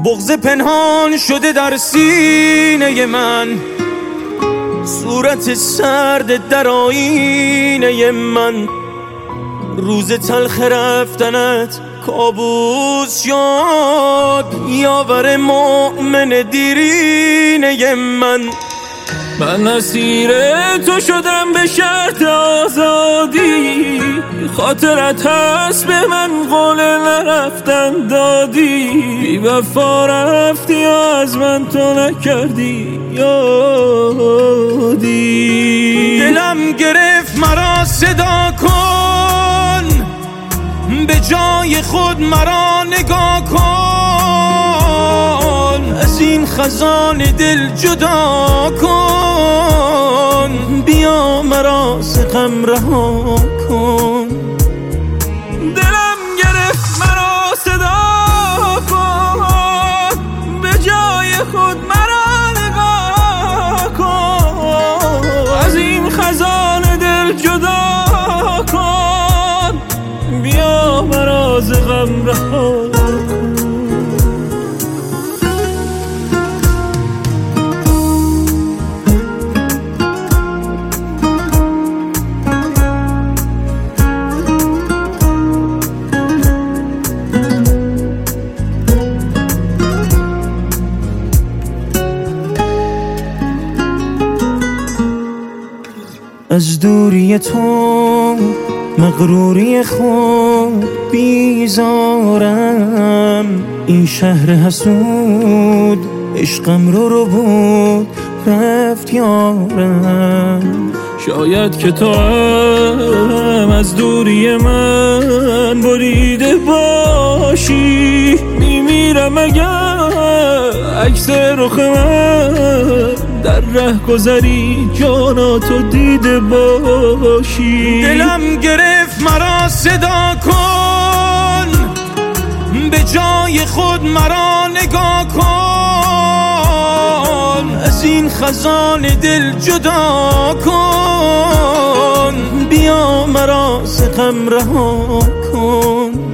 بغض پنهان شده در سینه من، صورت سرد در آینه من. روز تلخ رفتنت کابوس شد، یاور مؤمن دیرینه من. من اسیر تو شدم به شرط آزادی، خاطرت هست به من قول نرفتن دادی. بی وفا رفتی و از من تو نکردی یادی. دلم گرفت مرا صدا کن، به جای خود مرا نگاه کن. از این خزان دل جدا کن، بیا مرا ز غم رها کن. دلم گرفت مرا صدا کن، به جای خود مرا نگاه کن. از این خزان دل جدا کن، بیا مرا ز غم رها کن. از دوری تو مغروری خود بیزارم، این شهر حسود عشقم رو بود رفت یارم. شاید که تو هم از دوری من بریده باشی، میمیرم اگر عکس رخ من در ره گذری جاناتو دیده باشی. دلم گرفت مرا صدا کن، به جای خود مرا نگاه کن. از این خزان دل جدا کن، بیا مرا ز غم رها کن.